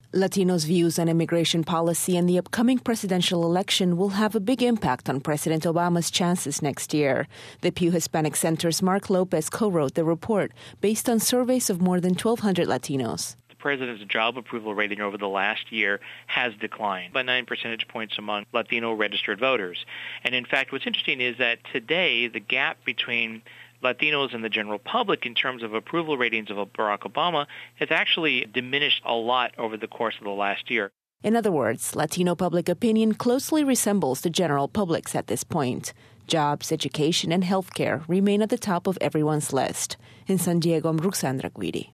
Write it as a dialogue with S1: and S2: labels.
S1: Latinos' views on immigration policy and the upcoming presidential election will have a big impact on President Obama's chances next year. The Pew Hispanic Center's Mark Lopez co-wrote the report based on surveys of more than 1,200 Latinos.
S2: The president's job approval rating over the last year has declined by 9 percentage points among Latino registered voters. And in fact, what's interesting is that today the gap between Latinos and the general public in terms of approval ratings of Barack Obama has actually diminished a lot over the course of the last year.
S1: In other words, Latino public opinion closely resembles the general public's at this point. Jobs, education, and healthcare remain at the top of everyone's list. In San Diego, I'm Ruxandra Guidi.